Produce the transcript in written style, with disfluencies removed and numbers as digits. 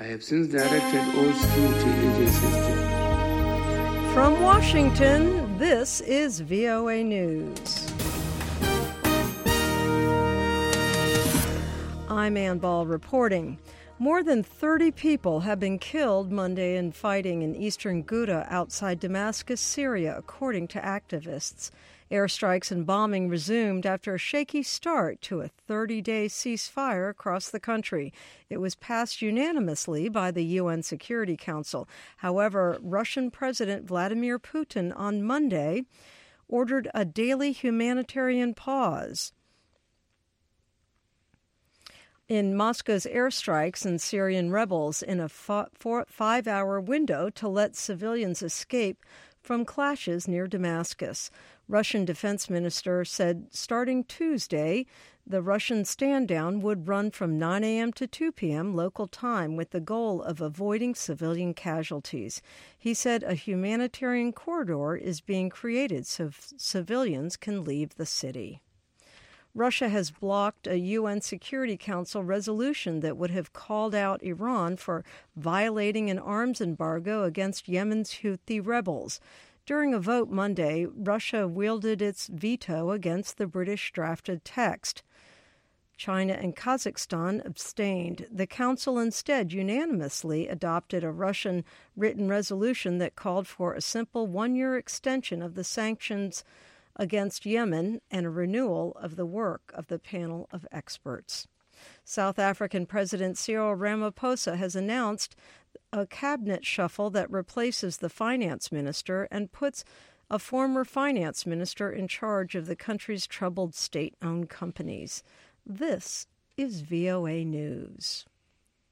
I have since directed all security agencies to... From Washington, this is VOA News. I'm Ann Ball reporting. More than 30 people have been killed Monday in fighting in eastern Ghouta outside Damascus, Syria, according to activists. Airstrikes and bombing resumed after a shaky start to a 30-day ceasefire across the country. It was passed unanimously by the UN Security Council. However, Russian President Vladimir Putin on Monday ordered a daily humanitarian pause in Moscow's airstrikes and Syrian rebels in a 5-hour window to let civilians escape from clashes near Damascus. Russian defense minister said starting Tuesday, the Russian stand-down would run from 9 a.m. to 2 p.m. local time with the goal of avoiding civilian casualties. He said a humanitarian corridor is being created so civilians can leave the city. Russia has blocked a UN Security Council resolution that would have called out Iran for violating an arms embargo against Yemen's Houthi rebels. During a vote Monday, Russia wielded its veto against the British-drafted text. China and Kazakhstan abstained. The Council instead unanimously adopted a Russian written resolution that called for a simple one-year extension of the sanctions against Yemen and a renewal of the work of the panel of experts. South African President Cyril Ramaphosa has announced a cabinet shuffle that replaces the finance minister and puts a former finance minister in charge of the country's troubled state-owned companies. This is VOA News.